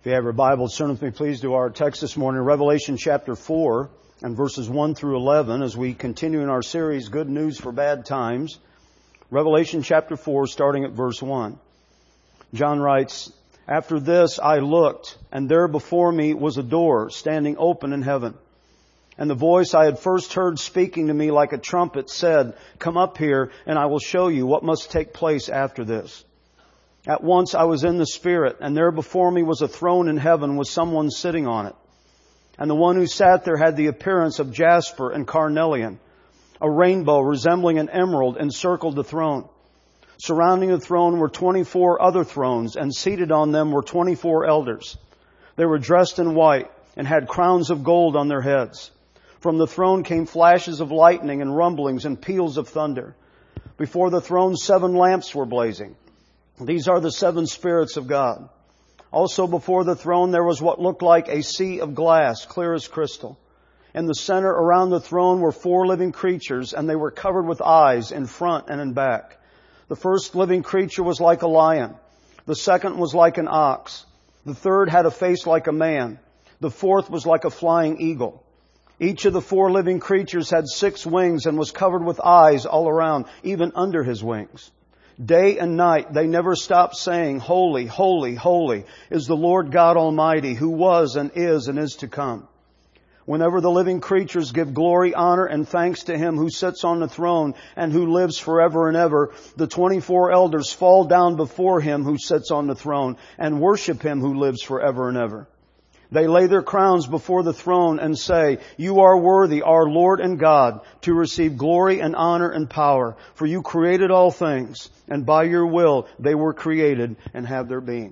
If you have your Bibles, turn with me please to our text this morning, Revelation chapter 4 and verses 1 through 11 as we continue in our series, Good News for Bad Times. Revelation chapter 4 starting at verse 1. John writes, "After this I looked, and there before me was a door standing open in heaven. And the voice I had first heard speaking to me like a trumpet said, 'Come up here, and I will show you what must take place after this.' At once I was in the Spirit, and there before me was a throne in heaven with someone sitting on it. And the one who sat there had the appearance of jasper and carnelian. A rainbow resembling an emerald encircled the throne. Surrounding the throne were 24 other thrones, and seated on them were 24 elders. They were dressed in white and had crowns of gold on their heads. From the throne came flashes of lightning and rumblings and peals of thunder. Before the throne 7 lamps were blazing. These are the 7 spirits of God. Also before the throne there was what looked like a sea of glass, clear as crystal. In the center around the throne were 4 living creatures, and they were covered with eyes in front and in back. The first living creature was like a lion. The second was like an ox. The third had a face like a man. The fourth was like a flying eagle. Each of the 4 living creatures had 6 wings and was covered with eyes all around, even under his wings. Day and night they never stopped saying, 'Holy, holy, holy is the Lord God Almighty, who was and is to come.' Whenever the living creatures give glory, honor, and thanks to Him who sits on the throne and who lives forever and ever, the 24 elders fall down before Him who sits on the throne and worship Him who lives forever and ever. They lay their crowns before the throne and say, 'You are worthy, our Lord and God, to receive glory and honor and power, for you created all things, and by your will they were created and have their being.'"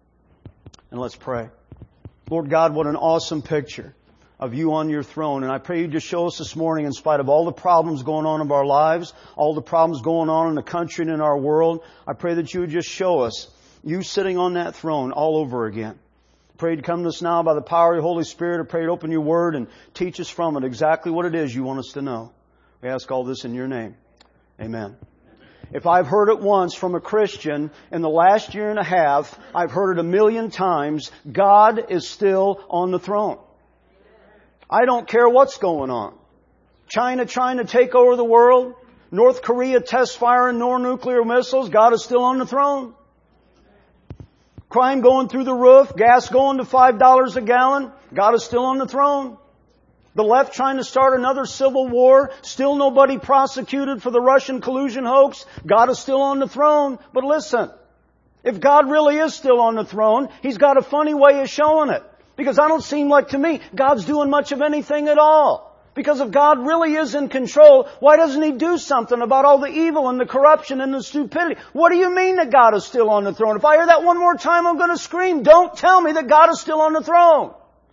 And let's pray. Lord God, what an awesome picture of you on your throne. And I pray you just show us this morning, in spite of all the problems going on in our lives, all the problems going on in the country and in our world, I pray that you would just show us you sitting on that throne all over again. Pray to come to us now by the power of your Holy Spirit. I pray to open your Word and teach us from it exactly what it is you want us to know. We ask all this in your name. Amen. If I've heard it once from a Christian in the last year and a half, I've heard it 1,000,000 times. God is still on the throne. I don't care what's going on. China trying to take over the world. North Korea test firing more nuclear missiles. God is still on the throne. Crime going through the roof. Gas going to $5 a gallon. God is still on the throne. The left trying to start another civil war. Still nobody prosecuted for the Russian collusion hoax. God is still on the throne. But listen, if God really is still on the throne, He's got a funny way of showing it. Because I don't seem like to me God's doing much of anything at all. Because if God really is in control, why doesn't He do something about all the evil and the corruption and the stupidity? What do you mean that God is still on the throne? If I hear that one more time, I'm going to scream. Don't tell me that God is still on the throne.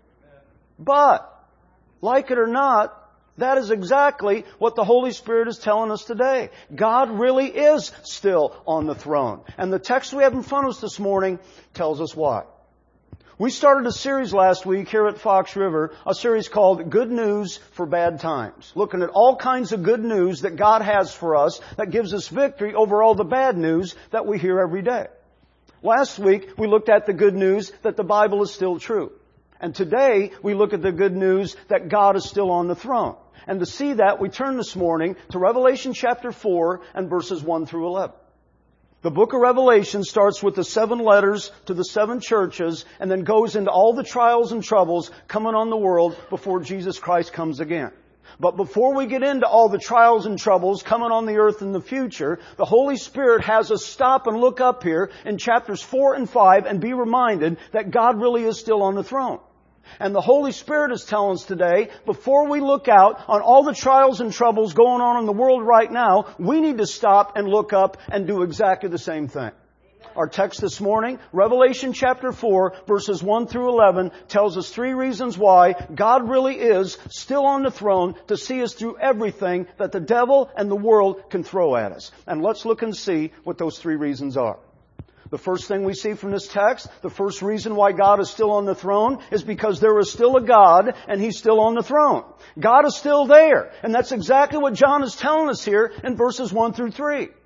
But, like it or not, that is exactly what the Holy Spirit is telling us today. God really is still on the throne. And the text we have in front of us this morning tells us why. We started a series last week here at Fox River, a series called Good News for Bad Times. Looking at all kinds of good news that God has for us that gives us victory over all the bad news that we hear every day. Last week, we looked at the good news that the Bible is still true. And today, we look at the good news that God is still on the throne. And to see that, we turn this morning to Revelation chapter 4 and verses 1 through 11. The book of Revelation starts with the 7 letters to the 7 churches and then goes into all the trials and troubles coming on the world before Jesus Christ comes again. But before we get into all the trials and troubles coming on the earth in the future, the Holy Spirit has us stop and look up here in chapters 4 and 5 and be reminded that God really is still on the throne. And the Holy Spirit is telling us today, before we look out on all the trials and troubles going on in the world right now, we need to stop and look up and do exactly the same thing. Our text this morning, Revelation chapter 4, verses 1 through 11, tells us 3 reasons why God really is still on the throne to see us through everything that the devil and the world can throw at us. And let's look and see what those 3 reasons are. The first thing we see from this text, the first reason why God is still on the throne is because there is still a God and He's still on the throne. God is still there. And that's exactly what John is telling us here in verses 1 through 3.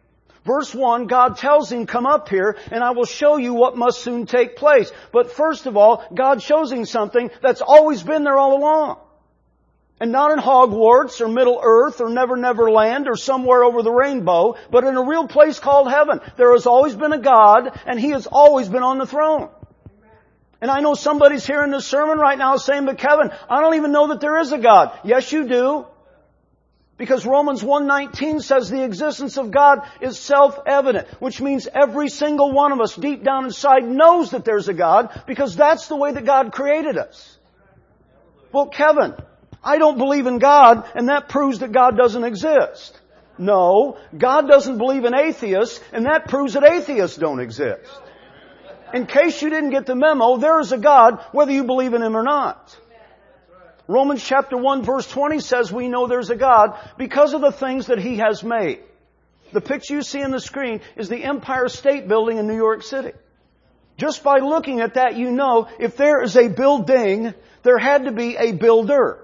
Verse 1, God tells him, come up here and I will show you what must soon take place. But first of all, God shows him something that's always been there all along. And not in Hogwarts or Middle Earth or Never Never Land or somewhere over the rainbow, but in a real place called heaven. There has always been a God and He has always been on the throne. And I know somebody's hearing this sermon right now saying, but Kevin, I don't even know that there is a God. Yes, you do. Because Romans 1:19 says the existence of God is self-evident, which means every single one of us deep down inside knows that there's a God because that's the way that God created us. Well, Kevin, I don't believe in God and that proves that God doesn't exist. No, God doesn't believe in atheists and that proves that atheists don't exist. In case you didn't get the memo, there is a God whether you believe in Him or not. Romans chapter 1 verse 20 says we know there's a God because of the things that He has made. The picture you see on the screen is the Empire State Building in New York City. Just by looking at that, you know if there is a building, there had to be a builder.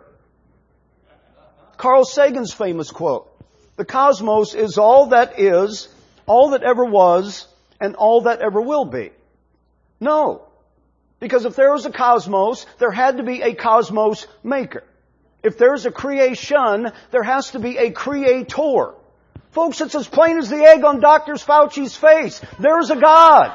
Carl Sagan's famous quote, the cosmos is all that ever was, and all that ever will be. No. Because if there was a cosmos, there had to be a cosmos maker. If there's a creation, there has to be a creator. Folks, it's as plain as the egg on Dr. Fauci's face. There's a God.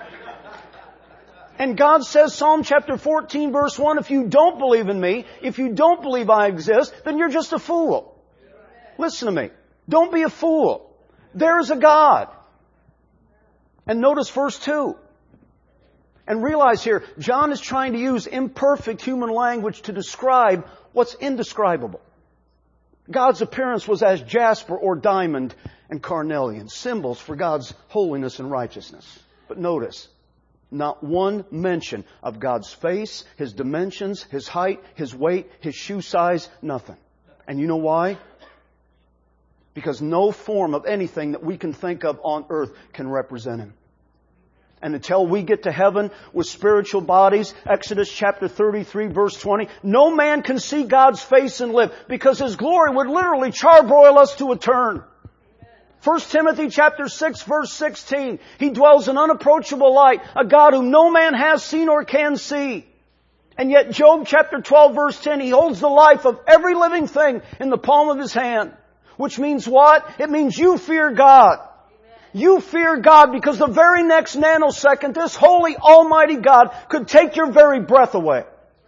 And God says, Psalm chapter 14 verse 1, if you don't believe in me, if you don't believe I exist, then you're just a fool. Listen to me. Don't be a fool. There's a God. And notice verse 2. And realize here, John is trying to use imperfect human language to describe what's indescribable. God's appearance was as jasper or diamond and carnelian, symbols for God's holiness and righteousness. But notice, not one mention of God's face, His dimensions, His height, His weight, His shoe size, nothing. And you know why? Because no form of anything that we can think of on earth can represent Him. And until we get to heaven with spiritual bodies, Exodus chapter 33 verse 20, no man can see God's face and live because His glory would literally charbroil us to a turn. 1 Timothy chapter 6 verse 16, He dwells in unapproachable light, a God whom no man has seen or can see. And yet Job chapter 12 verse 10, He holds the life of every living thing in the palm of His hand. Which means what? It means you fear God. You fear God because the very next nanosecond, this holy, almighty God could take your very breath away.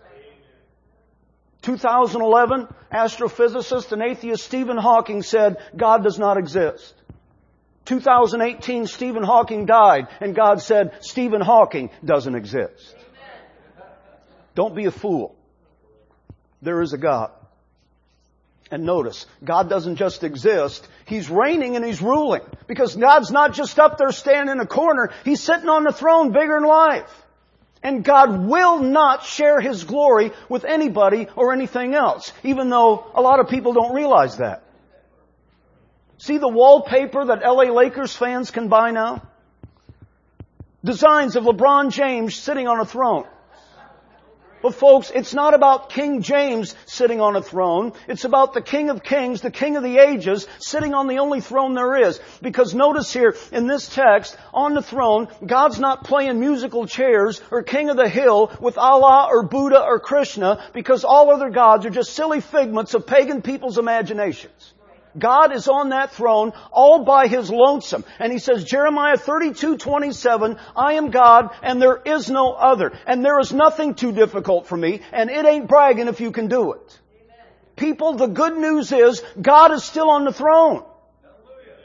2011, astrophysicist and atheist Stephen Hawking said, God does not exist. 2018, Stephen Hawking died, and God said, Stephen Hawking doesn't exist. Don't be a fool. There is a God. And notice, God doesn't just exist. He's reigning and He's ruling. Because God's not just up there standing in a corner. He's sitting on the throne bigger than life. And God will not share His glory with anybody or anything else. Even though a lot of people don't realize that. See the wallpaper that LA Lakers fans can buy now? Designs of LeBron James sitting on a throne. But folks, it's not about King James sitting on a throne. It's about the King of Kings, the King of the ages, sitting on the only throne there is. Because notice here in this text, on the throne, God's not playing musical chairs or King of the Hill with Allah or Buddha or Krishna, because all other gods are just silly figments of pagan people's imaginations. God is on that throne all by His lonesome. And He says, Jeremiah 32:27, I am God and there is no other. And there is nothing too difficult for me. And it ain't bragging if you can do it. Amen. People, the good news is God is still on the throne. Hallelujah.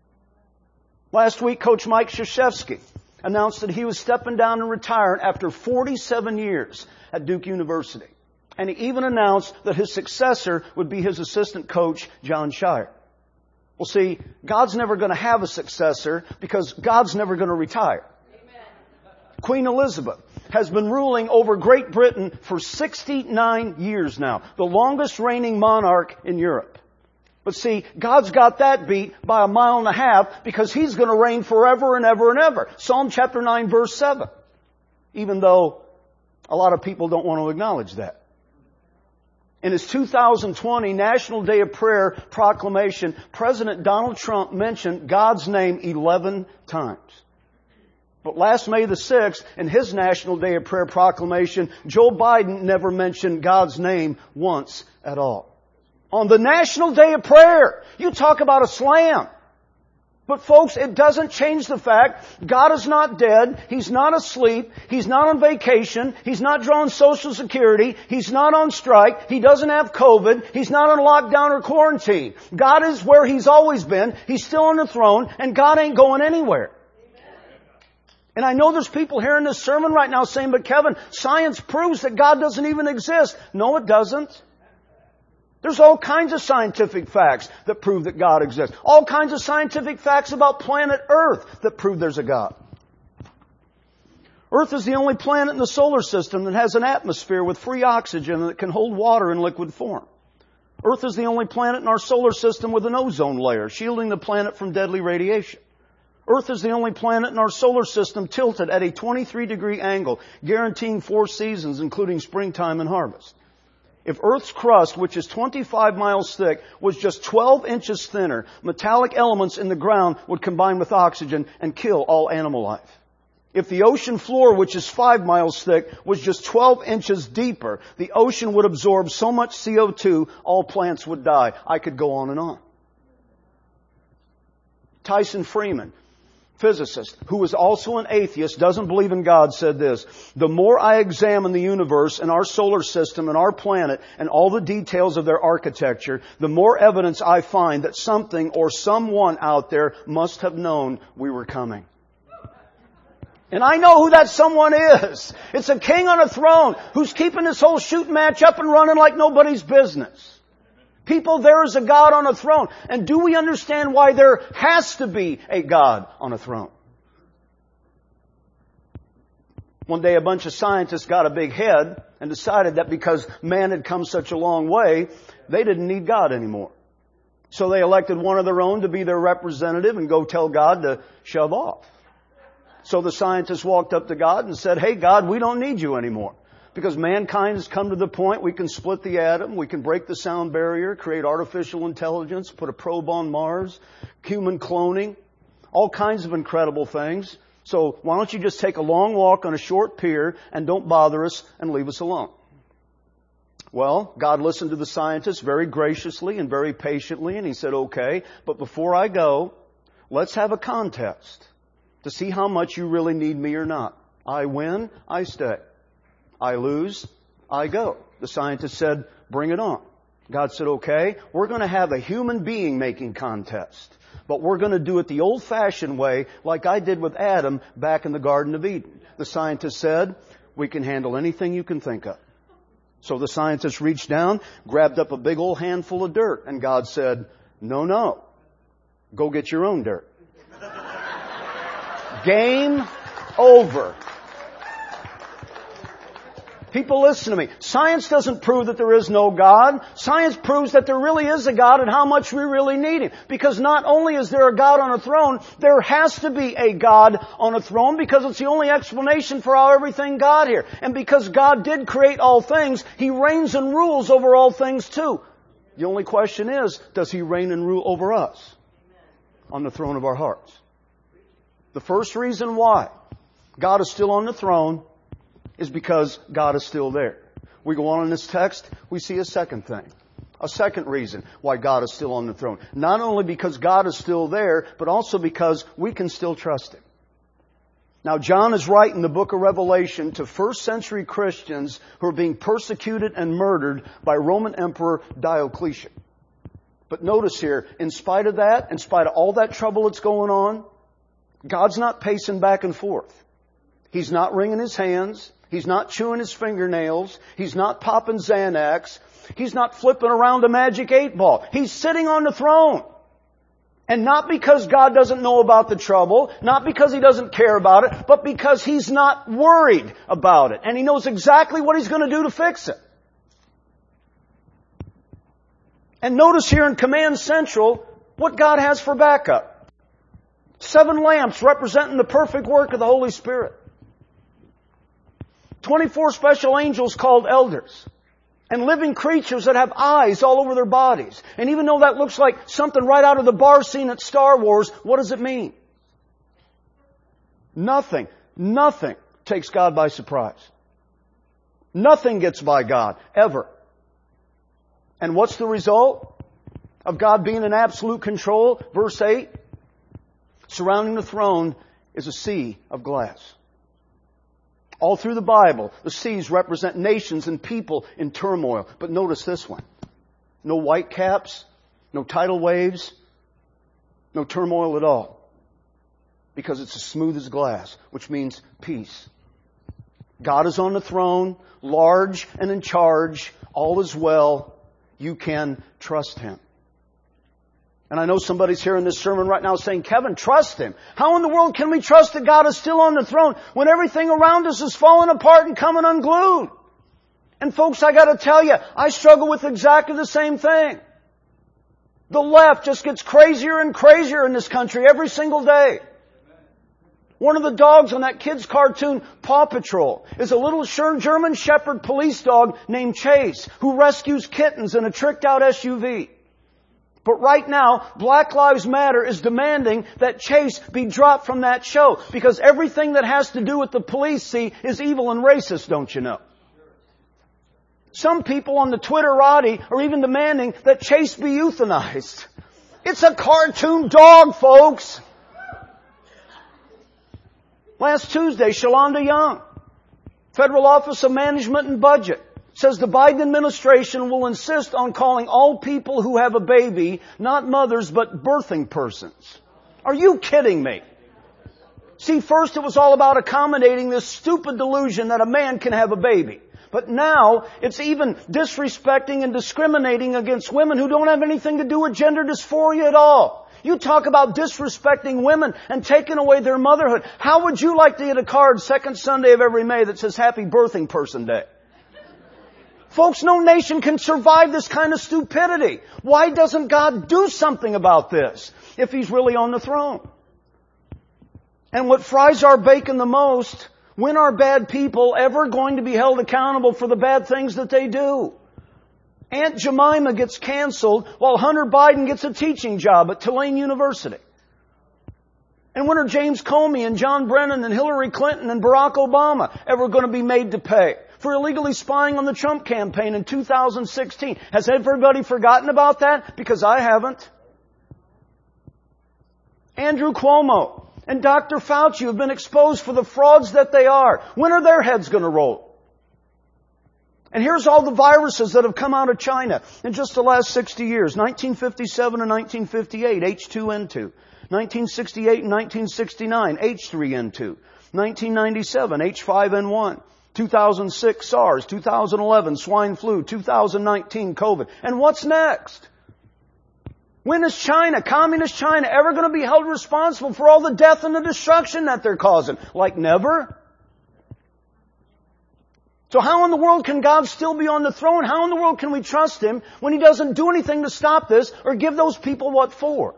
Last week, Coach Mike Krzyzewski announced that he was stepping down and retiring after 47 years at Duke University. And he even announced that his successor would be his assistant coach, John Shire. Well, see, God's never going to have a successor because God's never going to retire. Amen. Queen Elizabeth has been ruling over Great Britain for 69 years now, the longest reigning monarch in Europe. But see, God's got that beat by a mile and a half because He's going to reign forever and ever and ever. Psalm chapter 9 verse 7. Even though a lot of people don't want to acknowledge that. In his 2020 National Day of Prayer proclamation, President Donald Trump mentioned God's name 11 times. But last May the 6th, in his National Day of Prayer proclamation, Joe Biden never mentioned God's name once at all. On the National Day of Prayer, you talk about a slam. But folks, it doesn't change the fact God is not dead. He's not asleep. He's not on vacation. He's not drawing Social Security. He's not on strike. He doesn't have COVID. He's not on lockdown or quarantine. God is where He's always been. He's still on the throne, and God ain't going anywhere. And I know there's people hearing this sermon right now saying, but Kevin, science proves that God doesn't even exist. No, it doesn't. There's all kinds of scientific facts that prove that God exists. All kinds of scientific facts about planet Earth that prove there's a God. Earth is the only planet in the solar system that has an atmosphere with free oxygen that can hold water in liquid form. Earth is the only planet in our solar system with an ozone layer, shielding the planet from deadly radiation. Earth is the only planet in our solar system tilted at a 23-degree angle, guaranteeing 4 seasons, including springtime and harvest. If Earth's crust, which is 25 miles thick, was just 12 inches thinner, metallic elements in the ground would combine with oxygen and kill all animal life. If the ocean floor, which is 5 miles thick, was just 12 inches deeper, the ocean would absorb so much CO2, all plants would die. I could go on and on. Tyson Freeman, physicist, who is also an atheist, doesn't believe in God, said this: the more I examine the universe and our solar system and our planet and all the details of their architecture, the more evidence I find that something or someone out there must have known we were coming. And I know who that someone is. It's a king on a throne who's keeping this whole shooting match up and running like nobody's business. People, there is a God on a throne. And do we understand why there has to be a God on a throne? One day a bunch of scientists got a big head and decided that because man had come such a long way, they didn't need God anymore. So they elected one of their own to be their representative and go tell God to shove off. So the scientists walked up to God and said, hey God, we don't need you anymore. Because mankind has come to the point we can split the atom, we can break the sound barrier, create artificial intelligence, put a probe on Mars, human cloning, all kinds of incredible things. So why don't you just take a long walk on a short pier and don't bother us and leave us alone? Well, God listened to the scientists very graciously and very patiently, and He said, okay, but before I go, let's have a contest to see how much you really need me or not. I win, I stay. I lose, I go. The scientist said, bring it on. God said, okay, we're going to have a human being making contest. But we're going to do it the old-fashioned way, like I did with Adam back in the Garden of Eden. The scientist said, we can handle anything you can think of. So the scientist reached down, grabbed up a big old handful of dirt, and God said, no, go get your own dirt. Game over. People, listen to me. Science doesn't prove that there is no God. Science proves that there really is a God and how much we really need Him. Because not only is there a God on a throne, there has to be a God on a throne because it's the only explanation for how everything got here. And because God did create all things, He reigns and rules over all things too. The only question is, does He reign and rule over us on the throne of our hearts? The first reason why God is still on the throne is because God is still there. We go on in this text, we see a second thing. A second reason why God is still on the throne. Not only because God is still there, but also because we can still trust Him. Now, John is writing the book of Revelation to first century Christians who are being persecuted and murdered by Roman Emperor Diocletian. But notice here, in spite of that, in spite of all that trouble that's going on, God's not pacing back and forth. He's not wringing His hands. He's not chewing His fingernails. He's not popping Xanax. He's not flipping around a magic 8-ball. He's sitting on the throne. And not because God doesn't know about the trouble, not because He doesn't care about it, but because He's not worried about it. And He knows exactly what He's going to do to fix it. And notice here in Command Central what God has for backup. 7 lamps representing the perfect work of the Holy Spirit. 24 special angels called elders. and living creatures that have eyes all over their bodies. And even though that looks like something right out of the bar scene at Star Wars, what does it mean? Nothing takes God by surprise. Nothing gets by God, ever. And what's the result of God being in absolute control? Verse 8, surrounding the throne is a sea of glass. All through the Bible, the seas represent nations and people in turmoil. But notice this one. No white caps, no tidal waves, no turmoil at all. Because it's as smooth as glass, which means peace. God is on the throne, large and in charge. All is well. You can trust Him. And I know somebody's hearing this sermon right now saying, Kevin, trust Him. How in the world can we trust that God is still on the throne when everything around us is falling apart and coming unglued? And folks, I gotta tell you, I struggle with exactly the same thing. The left just gets crazier and crazier in this country every single day. One of the dogs on that kid's cartoon, Paw Patrol, is a little German Shepherd police dog named Chase, who rescues kittens in a tricked out SUV. But right now, Black Lives Matter is demanding that Chase be dropped from that show because everything that has to do with the police, see, is evil and racist, don't you know? Some people on the Twitterati are even demanding that Chase be euthanized. It's a cartoon dog, folks. Last Tuesday, Shalonda Young, Federal Office of Management and Budget, says the Biden administration will insist on calling all people who have a baby not mothers but birthing persons. Are you kidding me? See, first it was all about accommodating this stupid delusion that a man can have a baby. But now it's even disrespecting and discriminating against women who don't have anything to do with gender dysphoria at all. You talk about disrespecting women and taking away their motherhood. How would you like to get a card second Sunday of every May that says Happy Birthing Person Day? Folks, no nation can survive this kind of stupidity. Why doesn't God do something about this if He's really on the throne? And what fries our bacon the most, when are bad people ever going to be held accountable for the bad things that they do? Aunt Jemima gets canceled while Hunter Biden gets a teaching job at Tulane University. And when are James Comey and John Brennan and Hillary Clinton and Barack Obama ever going to be made to pay for illegally spying on the Trump campaign in 2016? Has everybody forgotten about that? Because I haven't. Andrew Cuomo and Dr. Fauci have been exposed for the frauds that they are. When are their heads going to roll? And here's all the viruses that have come out of China in just the last 60 years. 1957 and 1958, H2N2. 1968 and 1969, H3N2. 1997, H5N1. 2006, SARS. 2011, swine flu. 2019, COVID. And what's next? When is China, communist China, ever going to be held responsible for all the death and the destruction that they're causing? Like never? So how in the world can God still be on the throne? How in the world can we trust Him when He doesn't do anything to stop this or give those people what for?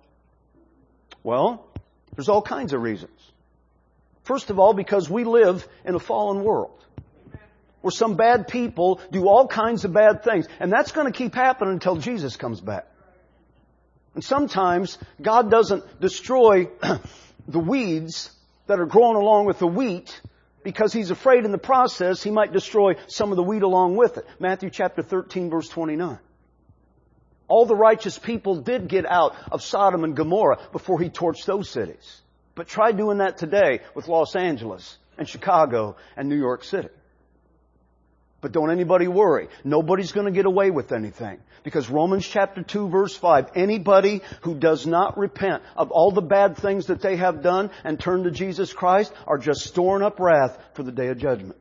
Well, there's all kinds of reasons. First of all, because we live in a fallen world where some bad people do all kinds of bad things. And that's going to keep happening until Jesus comes back. And sometimes God doesn't destroy the weeds that are growing along with the wheat because He's afraid in the process He might destroy some of the wheat along with it. Matthew chapter 13, verse 29. All the righteous people did get out of Sodom and Gomorrah before He torched those cities. But try doing that today with Los Angeles and Chicago and New York City. But don't anybody worry. Nobody's going to get away with anything. Because Romans chapter 2 verse 5, anybody who does not repent of all the bad things that they have done and turn to Jesus Christ are just storing up wrath for the day of judgment.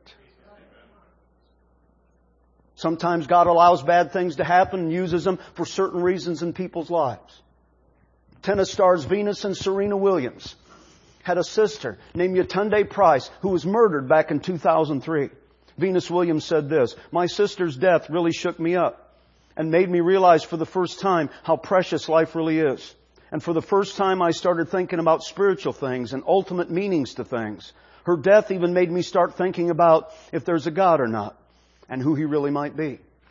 Sometimes God allows bad things to happen and uses them for certain reasons in people's lives. Tennis stars Venus and Serena Williams had a sister named Yetunde Price who was murdered back in 2003. Venus Williams said this, "My sister's death really shook me up and made me realize for the first time how precious life really is. And for the first time I started thinking about spiritual things and ultimate meanings to things. Her death even made me start thinking about if there's a God or not and who He really might be."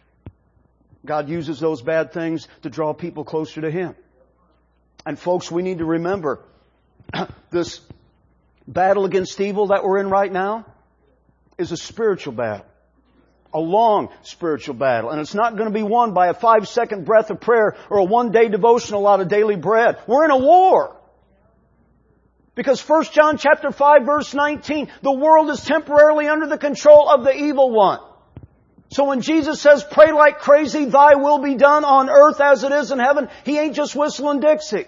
God uses those bad things to draw people closer to Him. And folks, we need to remember this battle against evil that we're in right now is a spiritual battle. A long spiritual battle. And it's not going to be won by a 5-second breath of prayer or a 1-day devotional out of daily bread. We're in a war. Because 1 John chapter 5 verse 19, the world is temporarily under the control of the evil one. So when Jesus says, pray like crazy, thy will be done on earth as it is in heaven, He ain't just whistling Dixie.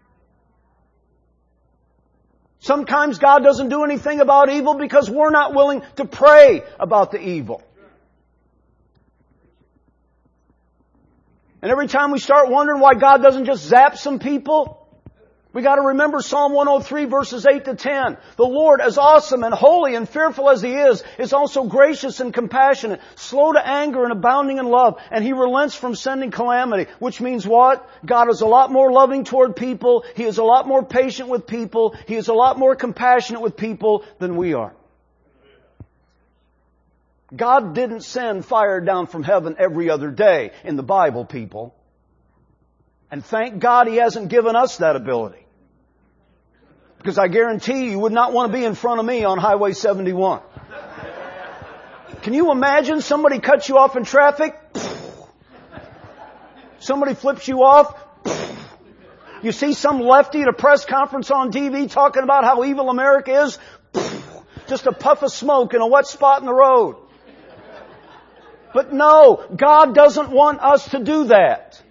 Sometimes God doesn't do anything about evil because we're not willing to pray about the evil. And every time we start wondering why God doesn't just zap some people, we got to remember Psalm 103 verses 8 to 10. The Lord, as awesome and holy and fearful as He is also gracious and compassionate, slow to anger and abounding in love, and He relents from sending calamity. Which means what? God is a lot more loving toward people. He is a lot more patient with people. He is a lot more compassionate with people than we are. God didn't send fire down from heaven every other day in the Bible, people. And thank God He hasn't given us that ability. Because I guarantee you would not want to be in front of me on Highway 71. Can you imagine somebody cuts you off in traffic? Somebody flips you off? You see some lefty at a press conference on TV talking about how evil America is? Just a puff of smoke in a wet spot in the road. But no, God doesn't want us to do that.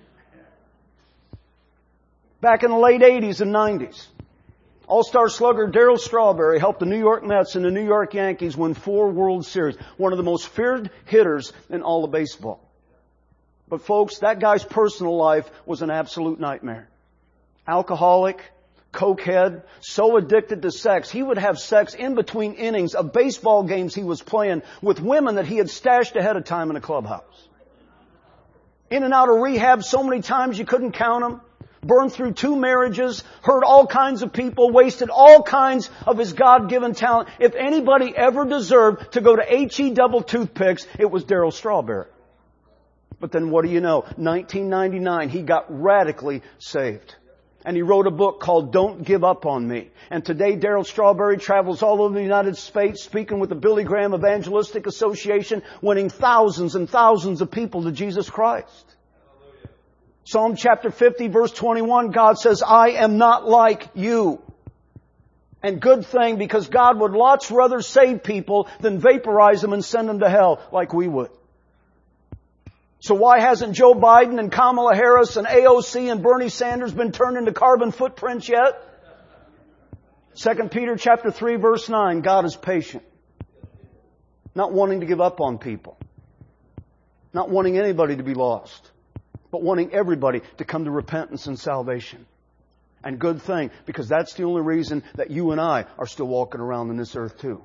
Back in the late 80s and 90s, All-Star slugger Darryl Strawberry helped the New York Mets and the New York Yankees win 4 World Series. One of the most feared hitters in all of baseball. But folks, that guy's personal life was an absolute nightmare. Alcoholic, cokehead, so addicted to sex, he would have sex in between innings of baseball games he was playing with women that he had stashed ahead of time in a clubhouse. In and out of rehab so many times you couldn't count them. Burned through 2 marriages, hurt all kinds of people, wasted all kinds of his God-given talent. If anybody ever deserved to go to H-E double toothpicks, it was Darryl Strawberry. But then what do you know? 1999, he got radically saved. And he wrote a book called Don't Give Up on Me. And today Darryl Strawberry travels all over the United States speaking with the Billy Graham Evangelistic Association, winning thousands and thousands of people to Jesus Christ. Psalm chapter 50 verse 21, God says, I am not like you. And good thing, because God would lots rather save people than vaporize them and send them to hell like we would. So why hasn't Joe Biden and Kamala Harris and AOC and Bernie Sanders been turned into carbon footprints yet? 2 Peter chapter 3 verse 9, God is patient. Not wanting to give up on people. Not wanting anybody to be lost. But wanting everybody to come to repentance and salvation. And good thing, because that's the only reason that you and I are still walking around on this earth too.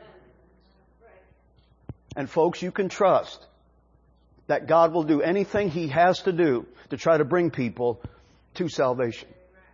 And folks, you can trust that God will do anything He has to do to try to bring people to salvation.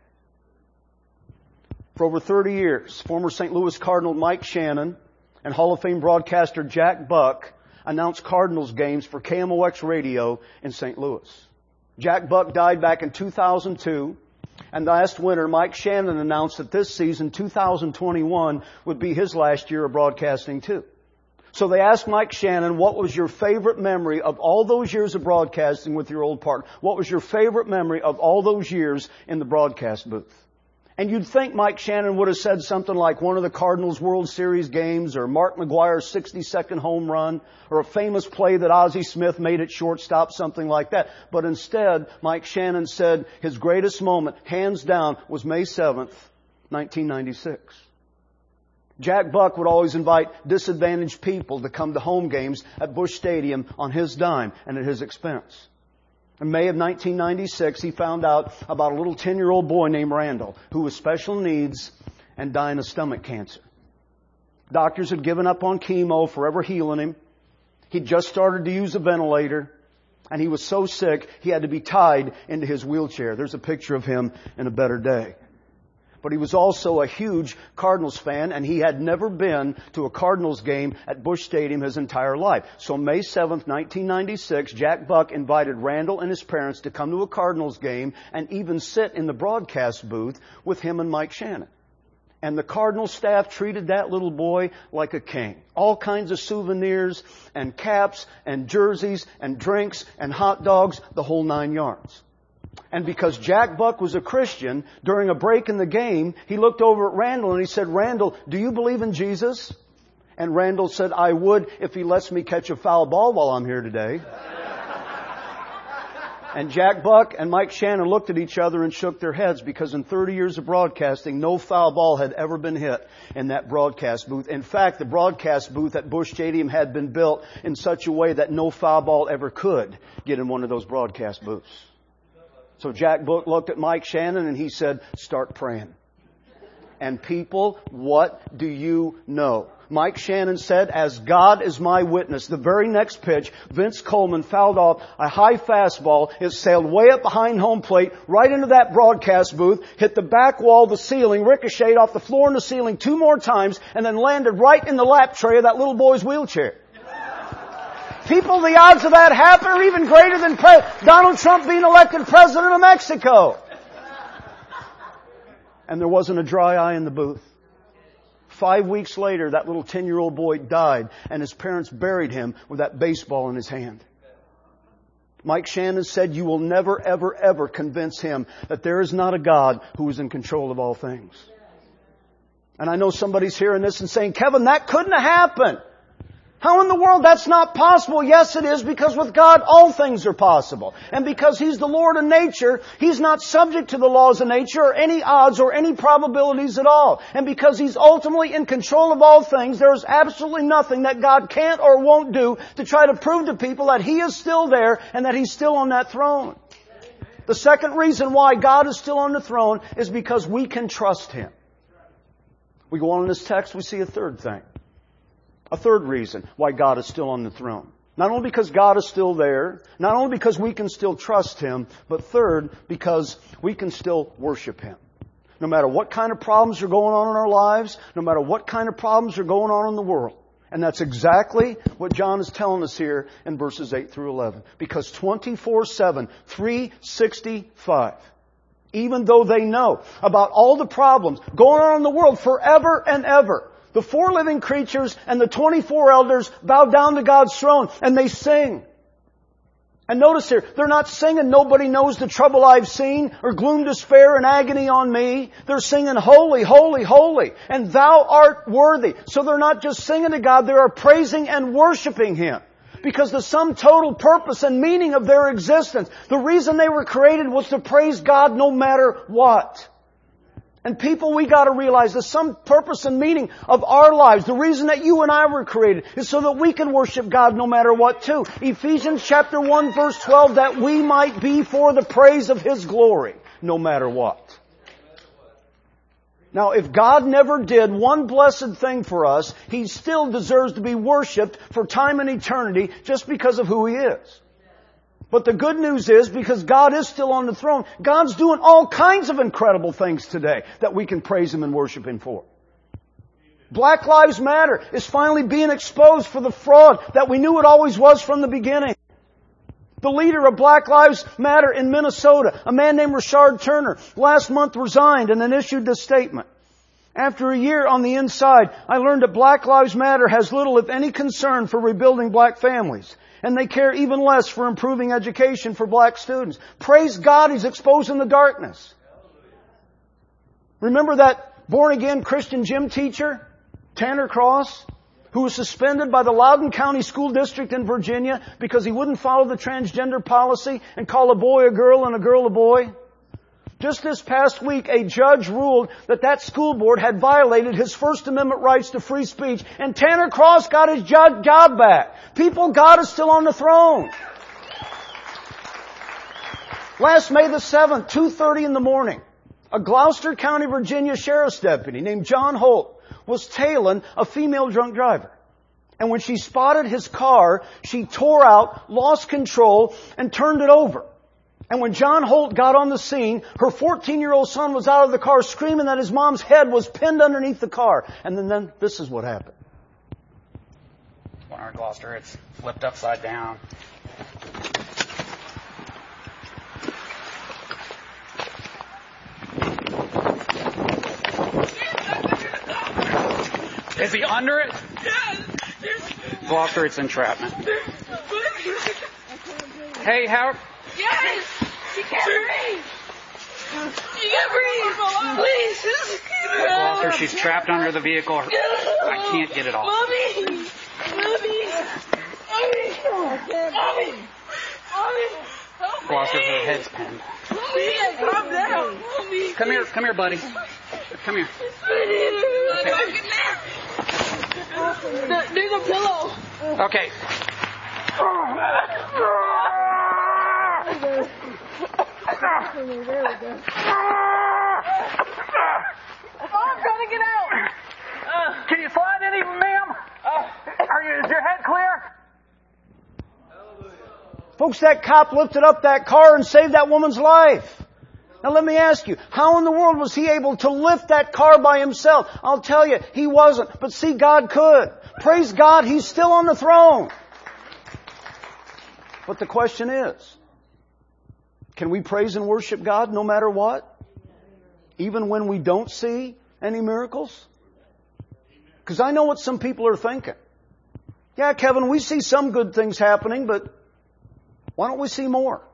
For over 30 years, former St. Louis Cardinal Mike Shannon and Hall of Fame broadcaster Jack Buck announced Cardinals games for KMOX radio in St. Louis. Jack Buck died back in 2002, and last winter Mike Shannon announced that this season, 2021, would be his last year of broadcasting too. So they asked Mike Shannon, what was your favorite memory of all those years of broadcasting with your old partner? What was your favorite memory of all those years in the broadcast booth? And you'd think Mike Shannon would have said something like one of the Cardinals World Series games, or Mark McGwire's 60-second home run, or a famous play that Ozzie Smith made at shortstop, something like that. But instead, Mike Shannon said his greatest moment, hands down, was May 7th, 1996. Jack Buck would always invite disadvantaged people to come to home games at Busch Stadium on his dime and at his expense. In May of 1996, he found out about a little 10-year-old boy named Randall who was special needs and dying of stomach cancer. Doctors had given up on chemo, forever healing him. He'd just started to use a ventilator, and he was so sick he had to be tied into his wheelchair. There's a picture of him in a better day. But he was also a huge Cardinals fan, and he had never been to a Cardinals game at Busch Stadium his entire life. So May 7th, 1996, Jack Buck invited Randall and his parents to come to a Cardinals game and even sit in the broadcast booth with him and Mike Shannon. And the Cardinal staff treated that little boy like a king. All kinds of souvenirs and caps and jerseys and drinks and hot dogs, the whole 9 yards. And because Jack Buck was a Christian, during a break in the game, he looked over at Randall and he said, "Randall, do you believe in Jesus?" And Randall said, "I would if he lets me catch a foul ball while I'm here today." And Jack Buck and Mike Shannon looked at each other and shook their heads, because in 30 years of broadcasting, no foul ball had ever been hit in that broadcast booth. In fact, the broadcast booth at Busch Stadium had been built in such a way that no foul ball ever could get in one of those broadcast booths. So Jack Buck looked at Mike Shannon and he said, "Start praying." And people, what do you know? Mike Shannon said, "As God is my witness," the very next pitch, Vince Coleman fouled off a high fastball. It sailed way up behind home plate, right into that broadcast booth, hit the back wall of the ceiling, ricocheted off the floor and the ceiling 2 more times, and then landed right in the lap tray of that little boy's wheelchair. People, the odds of that happen are even greater than Donald Trump being elected president of Mexico. And there wasn't a dry eye in the booth. 5 weeks later, that little 10-year-old boy died, and his parents buried him with that baseball in his hand. Mike Shannon said, "You will never, ever, ever convince him that there is not a God who is in control of all things." And I know somebody's hearing this and saying, "Kevin, that couldn't have happened. How in the world? That's not possible." Yes, it is, because with God, all things are possible. And because He's the Lord of nature, He's not subject to the laws of nature or any odds or any probabilities at all. And because He's ultimately in control of all things, there is absolutely nothing that God can't or won't do to try to prove to people that He is still there and that He's still on that throne. The second reason why God is still on the throne is because we can trust Him. We go on in this text, we see a third thing. A third reason why God is still on the throne. Not only because God is still there, not only because we can still trust Him, but third, because we can still worship Him. No matter what kind of problems are going on in our lives, no matter what kind of problems are going on in the world. And that's exactly what John is telling us here in verses 8 through 11. Because 24/7, 365, even though they know about all the problems going on in the world forever and ever, the 4 living creatures and the 24 elders bow down to God's throne and they sing. And notice here, they're not singing "Nobody knows the trouble I've seen" or "Gloom, despair, and agony on me." They're singing "Holy, holy, holy, and Thou art worthy." So they're not just singing to God, they are praising and worshiping Him. Because the sum total purpose and meaning of their existence, the reason they were created was to praise God no matter what. And people, we got to realize the sum purpose and meaning of our lives, the reason that you and I were created, is so that we can worship God no matter what too. Ephesians chapter 1 verse 12, that we might be for the praise of His glory, no matter what. Now, if God never did one blessed thing for us, He still deserves to be worshipped for time and eternity just because of who He is. But the good news is, because God is still on the throne, God's doing all kinds of incredible things today that we can praise Him and worship Him for. Black Lives Matter is finally being exposed for the fraud that we knew it always was from the beginning. The leader of Black Lives Matter in Minnesota, a man named Rashard Turner, last month resigned and then issued this statement. After a year on the inside, I learned that Black Lives Matter has little, if any, concern for rebuilding black families. And they care even less for improving education for black students. Praise God, He's exposing the darkness. Remember that born-again Christian gym teacher, Tanner Cross, who was suspended by the Loudoun County School District in Virginia because he wouldn't follow the transgender policy and call a boy a girl and a girl a boy? Just this past week, a judge ruled that school board had violated his First Amendment rights to free speech, and Tanner Cross got his job back. People, God is still on the throne. Last May the 7th, 2:30 in the morning, a Gloucester County, Virginia sheriff's deputy named John Holt was tailing a female drunk driver. And when she spotted his car, she tore out, lost control, and turned it over. And when John Holt got on the scene, her 14-year-old son was out of the car screaming that his mom's head was pinned underneath the car. And then this is what happened. One in Gloucester, it's flipped upside down. Is he under it? Gloucester, it's entrapment. Hey, how... Yes! She can't breathe! She can't breathe! Please! Gloucester, she's trapped under the vehicle. I can't get it off. Mommy! Mommy! Mommy! Mommy! Gloucester, her head's pinned. Mommy! Calm down! Mommy! Come here, buddy. Come here. Okay. There's a pillow. Okay. I'm trying to get out. Can you slide in even, ma'am? Is your head clear? Folks, that cop lifted up that car and saved that woman's life. Now let me ask you, how in the world was he able to lift that car by himself? I'll tell you, he wasn't. But see, God could. Praise God, He's still on the throne. But the question is, can we praise and worship God no matter what? Even when we don't see any miracles? Because I know what some people are thinking. Yeah, Kevin, we see some good things happening, but why don't we see more?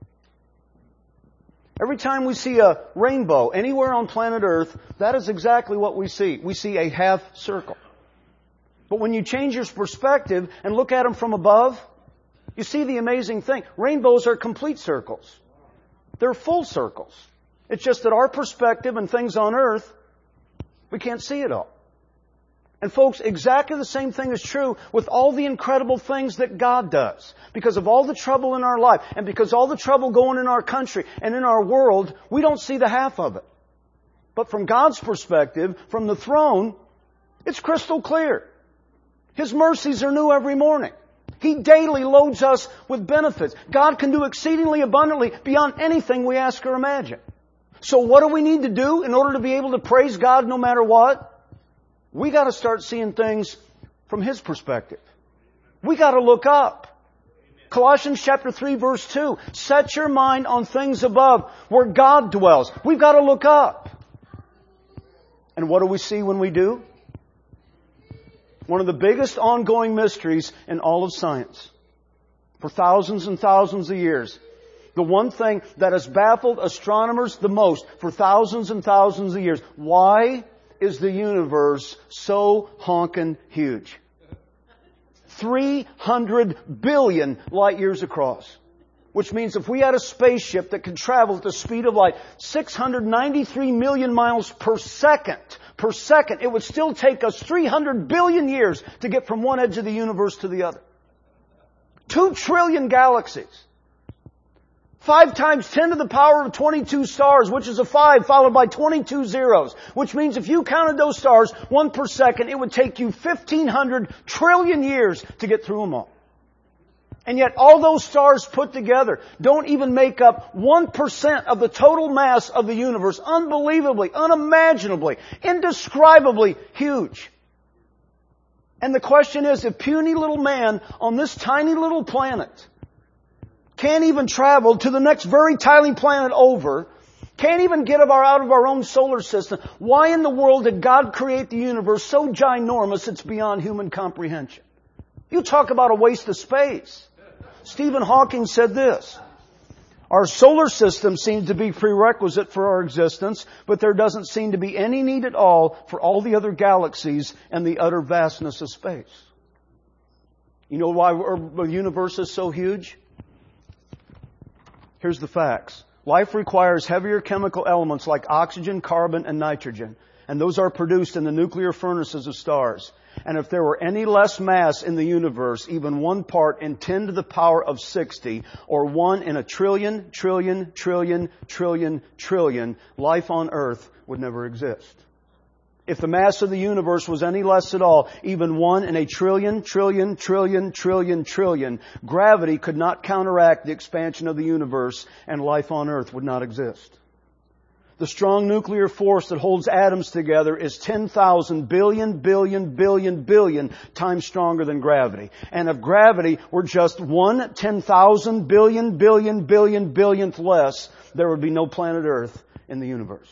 Every time we see a rainbow anywhere on planet Earth, that is exactly what we see. We see a half circle. But when you change your perspective and look at them from above, you see the amazing thing. Rainbows are complete circles. They're full circles. It's just that our perspective and things on Earth, we can't see it all. And folks, exactly the same thing is true with all the incredible things that God does. Because of all the trouble in our life, and because all the trouble going in our country and in our world, we don't see the half of it. But from God's perspective, from the throne, it's crystal clear. His mercies are new every morning. He daily loads us with benefits. God can do exceedingly abundantly beyond anything we ask or imagine. So what do we need to do in order to be able to praise God no matter what? We got to start seeing things from His perspective. We got to look up. Colossians chapter 3 verse 2. Set your mind on things above where God dwells. We've got to look up. And what do we see when we do? One of the biggest ongoing mysteries in all of science. For thousands and thousands of years. The one thing that has baffled astronomers the most for thousands and thousands of years. Why is the universe so honkin' huge? 300 billion light years across. Which means if we had a spaceship that could travel at the speed of light, 693 million miles per second, it would still take us 300 billion years to get from one edge of the universe to the other. 2 trillion galaxies. 5 times 10 to the power of 22 stars, which is a 5 followed by 22 zeros. Which means if you counted those stars 1 per second, it would take you 1,500 trillion years to get through them all. And yet all those stars put together don't even make up 1% of the total mass of the universe. Unbelievably, unimaginably, indescribably huge. And the question is, if puny little man on this tiny little planet can't even travel to the next very tiny planet over, can't even get out of our own solar system, why in the world did God create the universe so ginormous it's beyond human comprehension? You talk about a waste of space. Stephen Hawking said this: our solar system seems to be prerequisite for our existence, but there doesn't seem to be any need at all for all the other galaxies and the utter vastness of space. You know why the universe is so huge? Here's the facts. Life requires heavier chemical elements like oxygen, carbon, and nitrogen. And those are produced in the nuclear furnaces of stars. And if there were any less mass in the universe, even 1 part in 10 to the power of 60, or 1 in a trillion, life on Earth would never exist. If the mass of the universe was any less at all, even 1 in a trillion, gravity could not counteract the expansion of the universe, and life on earth would not exist. The strong nuclear force that holds atoms together is 10,000 billion times stronger than gravity. And if gravity were just 1 10,000 billionth less, there would be no planet Earth in the universe.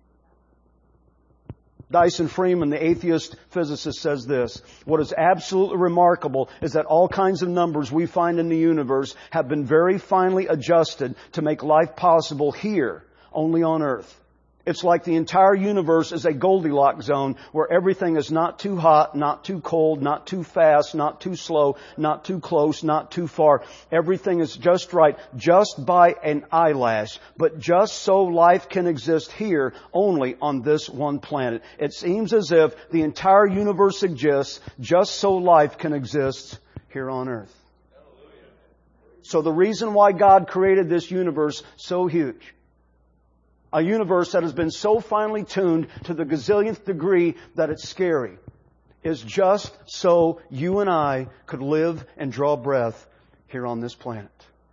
Dyson Freeman, the atheist physicist, says this: what is absolutely remarkable is that all kinds of numbers we find in the universe have been very finely adjusted to make life possible here, only on Earth. It's like the entire universe is a Goldilocks zone where everything is not too hot, not too cold, not too fast, not too slow, not too close, not too far. Everything is just right, just by an eyelash. But just so life can exist here, only on this one planet. It seems as if the entire universe exists just so life can exist here on Earth. So the reason why God created this universe so huge, a universe that has been so finely tuned to the gazillionth degree that it's scary, is just so you and I could live and draw breath here on this planet.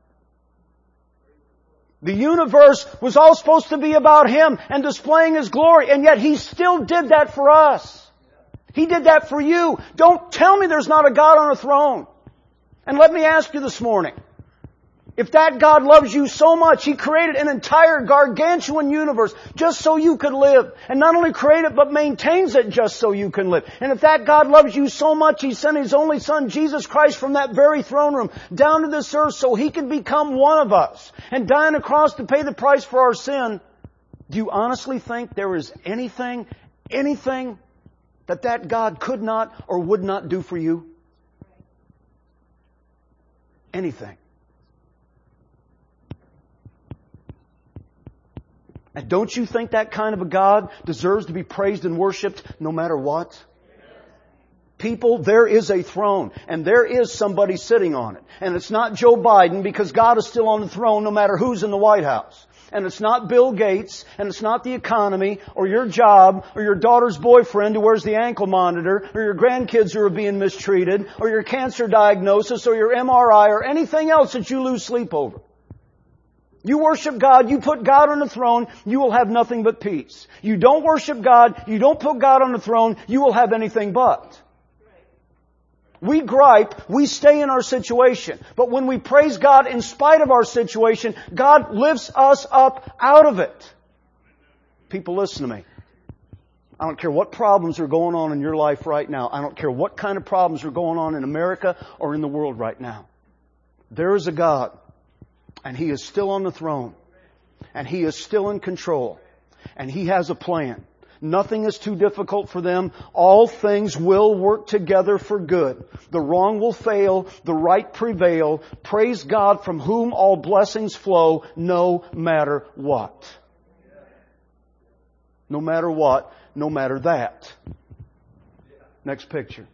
The universe was all supposed to be about Him and displaying His glory, and yet He still did that for us. He did that for you. Don't tell me there's not a God on a throne. And let me ask you this morning, if that God loves you so much, He created an entire gargantuan universe just so you could live. And not only create it, but maintains it just so you can live. And if that God loves you so much, He sent His only Son, Jesus Christ, from that very throne room down to this earth so He could become one of us and die on a cross to pay the price for our sin. Do you honestly think there is anything that God could not or would not do for you? Anything. And don't you think that kind of a God deserves to be praised and worshipped no matter what? People, there is a throne, and there is somebody sitting on it. And it's not Joe Biden, because God is still on the throne no matter who's in the White House. And it's not Bill Gates, and it's not the economy, or your job, or your daughter's boyfriend who wears the ankle monitor, or your grandkids who are being mistreated, or your cancer diagnosis, or your MRI, or anything else that you lose sleep over. You worship God, you put God on the throne, you will have nothing but peace. You don't worship God, you don't put God on the throne, you will have anything but. We gripe, we stay in our situation. But when we praise God in spite of our situation, God lifts us up out of it. People, listen to me. I don't care what problems are going on in your life right now. I don't care what kind of problems are going on in America or in the world right now. There is a God. And He is still on the throne. And He is still in control. And He has a plan. Nothing is too difficult for them. All things will work together for good. The wrong will fail. The right prevail. Praise God, from whom all blessings flow, no matter what. No matter what. No matter that. Next picture.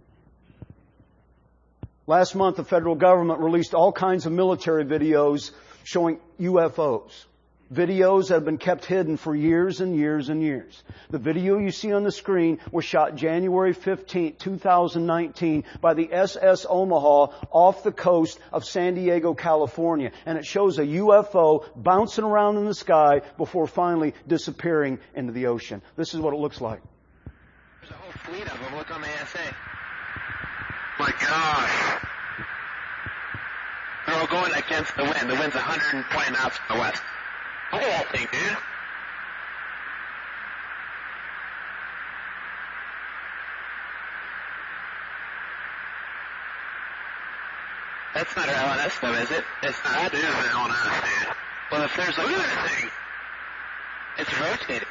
Last month, the federal government released all kinds of military videos showing UFOs. Videos that have been kept hidden for years and years and years. The video you see on the screen was shot January 15, 2019 by the SS Omaha off the coast of San Diego, California. And it shows a UFO bouncing around in the sky before finally disappearing into the ocean. This is what it looks like. There's a whole fleet of them. Look on the ASA. My gosh. They're all going against the wind. The wind's 120 knots from the west. Look at that thing, dude. That's not our LNS though, is it? It's not. That is an LNS, dude. Well, if there's look at that thing. It's rotating.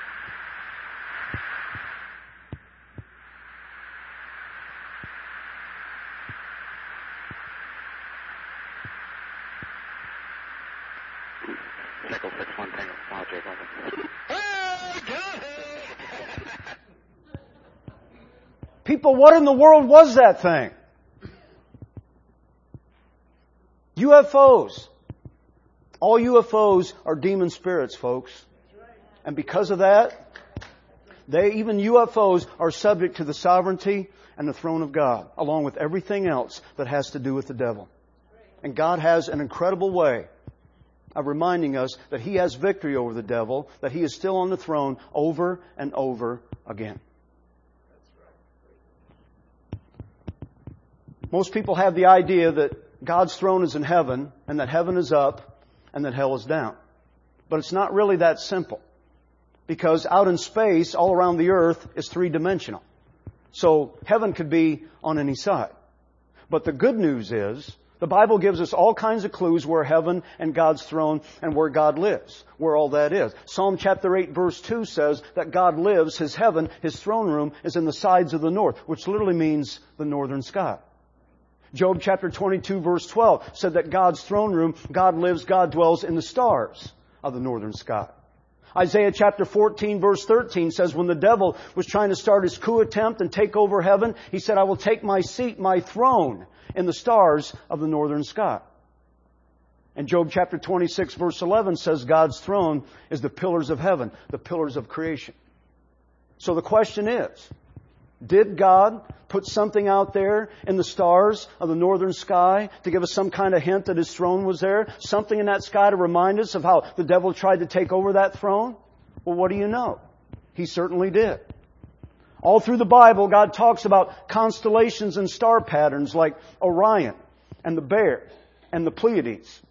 Nickel 6-1 Tango. Wow, Jake, over. Oh, got it! People, what in the world was that thing? UFOs. All UFOs are demon spirits, folks. And because of that, Even UFOs are subject to the sovereignty and the throne of God, along with everything else that has to do with the devil. And God has an incredible way of reminding us that He has victory over the devil, that He is still on the throne over and over again. Most people have the idea that God's throne is in heaven, and that heaven is up, and that hell is down. But it's not really that simple. Because out in space, all around the earth, is three-dimensional. So heaven could be on any side. But the good news is, the Bible gives us all kinds of clues where heaven and God's throne and where God lives, where all that is. Psalm chapter 8 verse 2 says that God lives, His heaven, His throne room is in the sides of the north, which literally means the northern sky. Job chapter 22 verse 12 said that God's throne room, God lives, God dwells in the stars of the northern sky. Isaiah chapter 14 verse 13 says when the devil was trying to start his coup attempt and take over heaven, he said, I will take my seat, my throne, in the stars of the northern sky. And Job chapter 26 verse 11 says God's throne is the pillars of heaven, the pillars of creation. So the question is, did God put something out there in the stars of the northern sky to give us some kind of hint that His throne was there? Something in that sky to remind us of how the devil tried to take over that throne? Well, what do you know? He certainly did. All through the Bible, God talks about constellations and star patterns like Orion and the Bear and the Pleiades.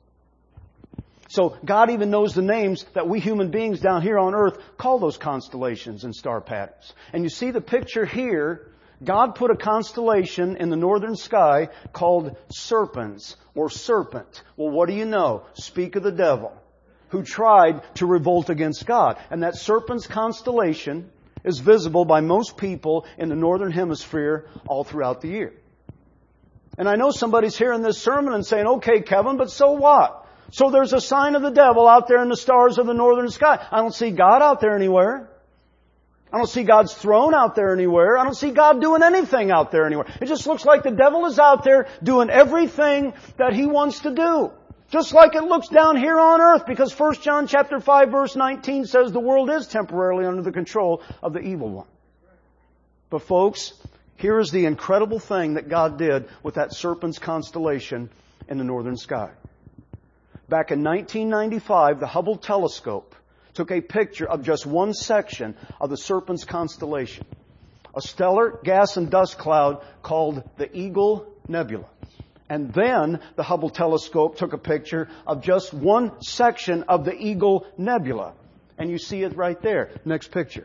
So God even knows the names that we human beings down here on earth call those constellations and star patterns. And you see the picture here, God put a constellation in the northern sky called Serpens or Serpent. Well, what do you know? Speak of the devil who tried to revolt against God. And that Serpent's constellation is visible by most people in the northern hemisphere all throughout the year. And I know somebody's hearing this sermon and saying, okay, Kevin, but so what? So there's a sign of the devil out there in the stars of the northern sky. I don't see God out there anywhere. I don't see God's throne out there anywhere. I don't see God doing anything out there anywhere. It just looks like the devil is out there doing everything that he wants to do. Just like it looks down here on earth, because 1 John chapter 5 verse 19 says the world is temporarily under the control of the evil one. But folks, here is the incredible thing that God did with that Serpent's constellation in the northern sky. Back in 1995, the Hubble telescope took a picture of just one section of the Serpent's constellation, a stellar gas and dust cloud called the Eagle Nebula. And then the Hubble telescope took a picture of just one section of the Eagle Nebula. And you see it right there. Next picture.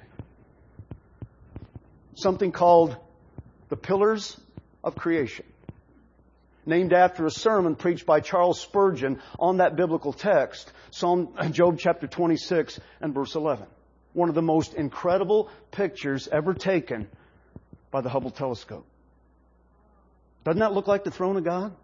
Something called the Pillars of Creation. Named after a sermon preached by Charles Spurgeon on that biblical text, Job chapter 26 and verse 11. One of the most incredible pictures ever taken by the Hubble telescope. Doesn't that look like the throne of God?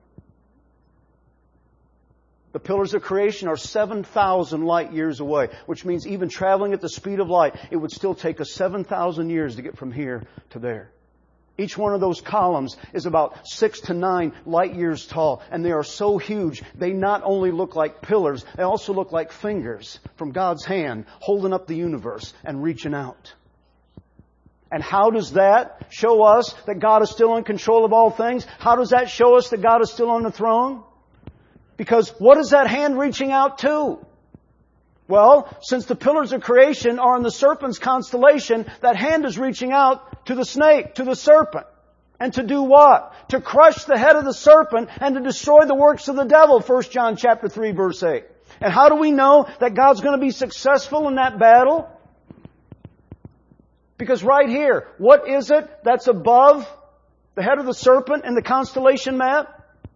The pillars of creation are 7,000 light years away, which means even traveling at the speed of light, it would still take us 7,000 years to get from here to there. Each one of those columns is about 6 to 9 light years tall, and they are so huge, they not only look like pillars, they also look like fingers from God's hand holding up the universe and reaching out. And how does that show us that God is still in control of all things? How does that show us that God is still on the throne? Because what is that hand reaching out to? Well, since the pillars of creation are in the serpent's constellation, that hand is reaching out to the snake, to the serpent. And to do what? To crush the head of the serpent and to destroy the works of the devil, 1 John chapter 3 verse 8. And how do we know that God's going to be successful in that battle? Because right here, what is it that's above the head of the serpent in the constellation map?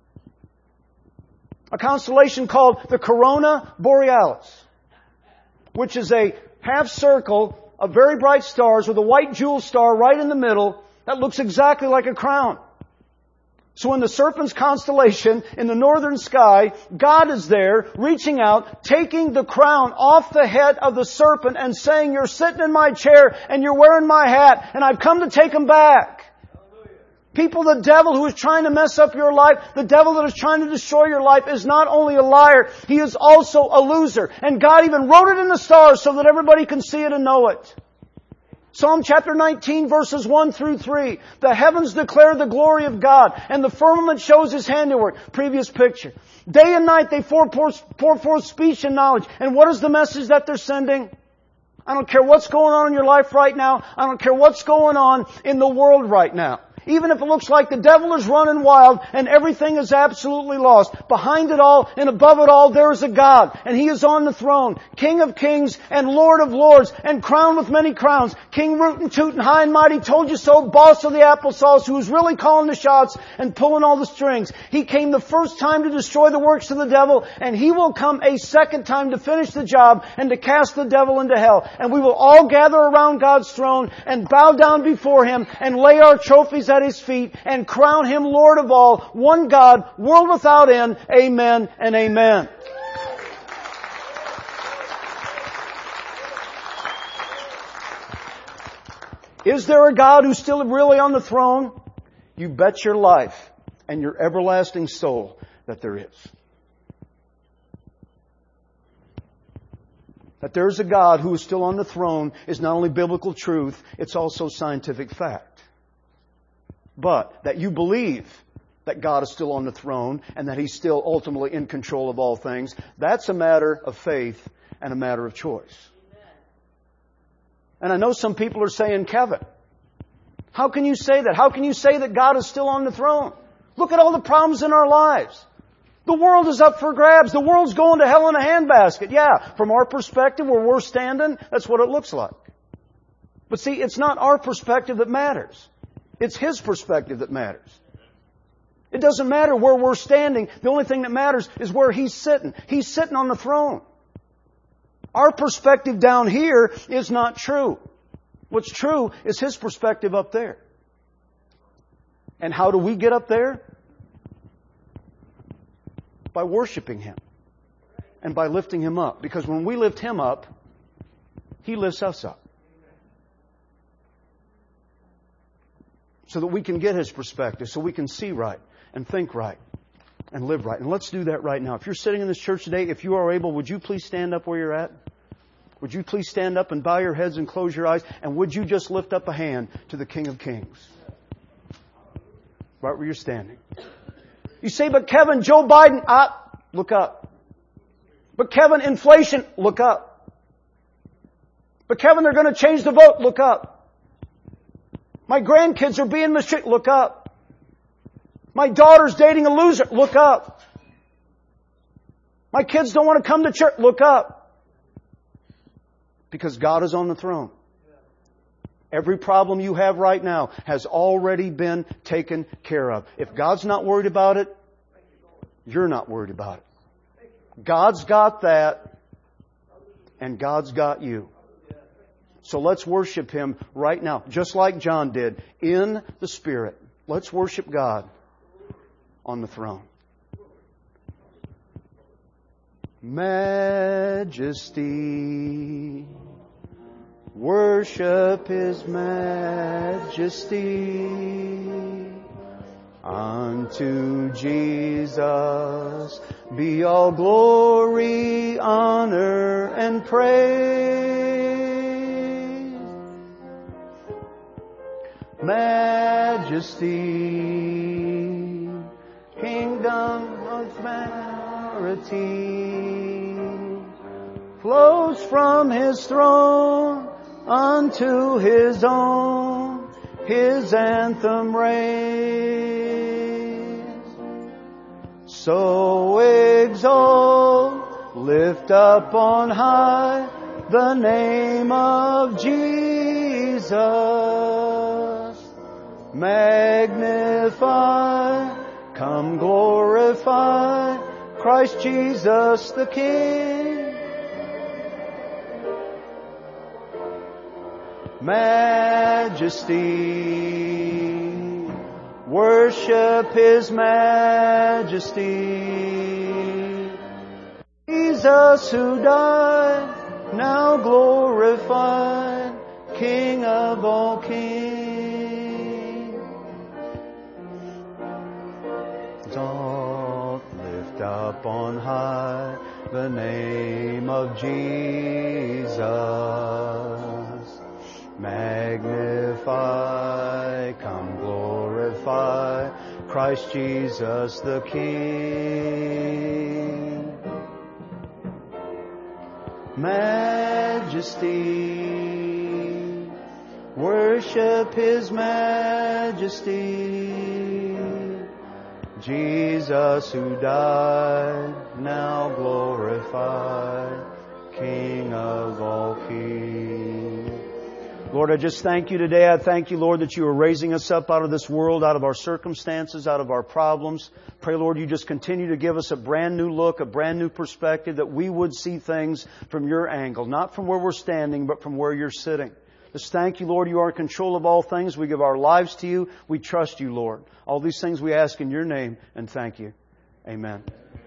A constellation called the Corona Borealis, which is a half circle of very bright stars with a white jewel star right in the middle that looks exactly like a crown. So in the serpent's constellation, in the northern sky, God is there, reaching out, taking the crown off the head of the serpent and saying, you're sitting in my chair and you're wearing my hat and I've come to take them back. People, the devil who is trying to mess up your life, the devil that is trying to destroy your life is not only a liar, he is also a loser. And God even wrote it in the stars so that everybody can see it and know it. Psalm chapter 19 verses 1 through 3. The heavens declare the glory of God, and the firmament shows His handiwork. Previous picture. Day and night they pour forth speech and knowledge. And what is the message that they're sending? I don't care what's going on in your life right now. I don't care what's going on in the world right now. Even if it looks like the devil is running wild and everything is absolutely lost, behind it all and above it all there is a God, and He is on the throne, King of kings and Lord of lords, and crowned with many crowns, King rootin' tootin' high and mighty, told you so, boss of the applesauce, who's really calling the shots and pulling all the strings. He came the first time to destroy the works of the devil, and He will come a second time to finish the job and to cast the devil into hell. And we will all gather around God's throne and bow down before Him and lay our trophies at His feet and crown Him Lord of all, one God, world without end. Amen and amen. Is there a God who's still really on the throne? You bet your life and your everlasting soul that there is. That there's a God who is still on the throne is not only biblical truth, it's also scientific fact. But that you believe that God is still on the throne and that He's still ultimately in control of all things, that's a matter of faith and a matter of choice. And I know some people are saying, Kevin, how can you say that? How can you say that God is still on the throne? Look at all the problems in our lives. The world is up for grabs. The world's going to hell in a handbasket. Yeah, from our perspective, where we're standing, that's what it looks like. But see, it's not our perspective that matters. It's His perspective that matters. It doesn't matter where we're standing. The only thing that matters is where He's sitting. He's sitting on the throne. Our perspective down here is not true. What's true is His perspective up there. And how do we get up there? By worshiping Him. And by lifting Him up. Because when we lift Him up, He lifts us up. So that we can get His perspective, so we can see right and think right and live right. And let's do that right now. If you're sitting in this church today, if you are able, would you please stand up where you're at? Would you please stand up and bow your heads and close your eyes? And would you just lift up a hand to the King of Kings? Right where you're standing. You say, but Kevin, Joe Biden, look up. But Kevin, inflation, look up. But Kevin, they're going to change the vote, look up. My grandkids are being mistreated. Look up. My daughter's dating a loser. Look up. My kids don't want to come to church. Look up. Because God is on the throne. Every problem you have right now has already been taken care of. If God's not worried about it, you're not worried about it. God's got that, and God's got you. So let's worship Him right now, just like John did, in the Spirit. Let's worship God on the throne. Majesty, worship His majesty. Unto Jesus be all glory, honor, and praise. Majesty, kingdom authority, flows from His throne unto His own, His anthem raise. So exalt, lift up on high the name of Jesus. Magnify, come glorify Christ Jesus the King. Majesty, worship His majesty. Jesus who died, now glorified, King of all kings. Lift up on high the name of Jesus. Magnify, come glorify Christ Jesus the King. Majesty, worship His majesty. Jesus who died, now glorified, King of all kings. Lord, I just thank You today. I thank You, Lord, that You are raising us up out of this world, out of our circumstances, out of our problems. Pray, Lord, You just continue to give us a brand new look, a brand new perspective, that we would see things from Your angle, not from where we're standing, but from where You're sitting. Just thank You, Lord, You are in control of all things. We give our lives to You. We trust You, Lord. All these things we ask in Your name, and thank You. Amen.